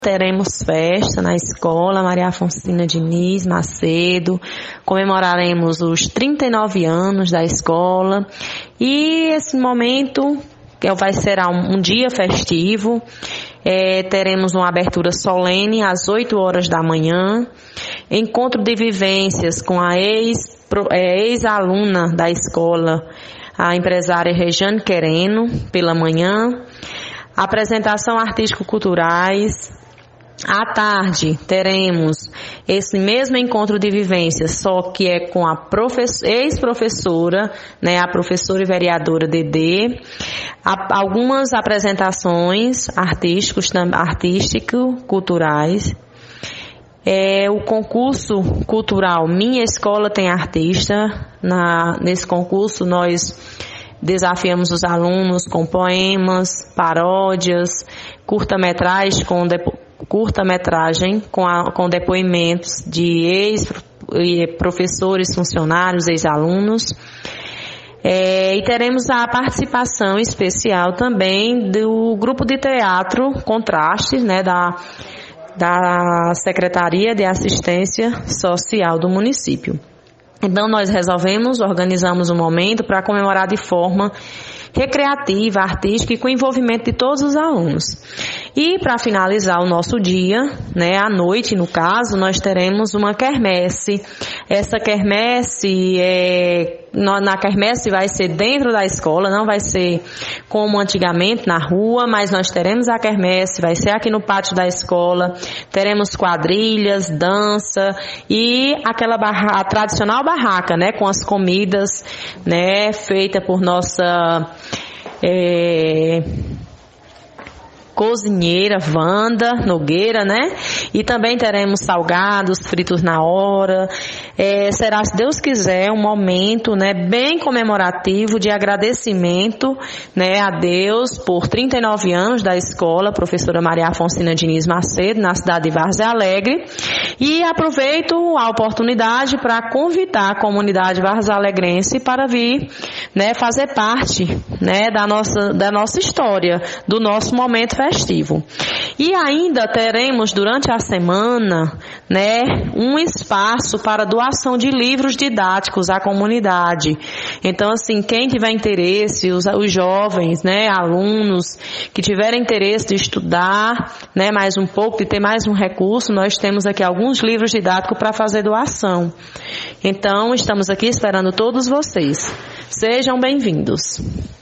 Teremos festa na escola Maria Afonsina Diniz Macedo, comemoraremos os 39 anos da escola e esse momento vai ser um dia festivo. Teremos uma abertura solene às 8 horas da manhã, encontro de vivências com a ex-aluna da escola, a empresária Rejane Quereno, pela manhã, apresentação artístico-culturais. À tarde teremos esse mesmo encontro de vivências, só que é com a ex-professora, né, a professora e vereadora Dedê, algumas apresentações artístico-culturais. O concurso cultural Minha Escola Tem Artista. Nesse concurso nós desafiamos os alunos com poemas, paródias, curta-metragem com depoimentos de ex-professores, funcionários, ex-alunos. E teremos a participação especial também do grupo de teatro Contrastes, né, da Secretaria de Assistência Social do município. Então nós organizamos um momento para comemorar de forma recreativa, artística e com envolvimento de todos os alunos. E para finalizar o nosso dia, né, à noite, no caso, nós teremos uma quermesse. Essa quermesse na quermesse vai ser dentro da escola, não vai ser como antigamente na rua, mas nós teremos a quermesse, vai ser aqui no pátio da escola. Teremos quadrilhas, dança e a tradicional barraca, né, com as comidas, né, feita por nossa cozinheira Wanda Nogueira, né? E também teremos salgados, fritos na hora. Será, se Deus quiser, um momento, né, bem comemorativo de agradecimento, né, a Deus por 39 anos da escola Professora Maria Afonsina Diniz Macedo, na cidade de Várzea Alegre. E aproveito a oportunidade para convidar a comunidade varzealegrense para vir, né, fazer parte, né, da nossa história, do nosso momento festivo. E ainda teremos durante a semana, né, um espaço para doação de livros didáticos à comunidade. Então, assim, quem tiver interesse, os jovens, né, alunos que tiverem interesse de estudar, né, mais um pouco, de ter mais um recurso, nós temos aqui alguns livros didáticos para fazer doação. Então, estamos aqui esperando todos vocês. Sejam bem-vindos.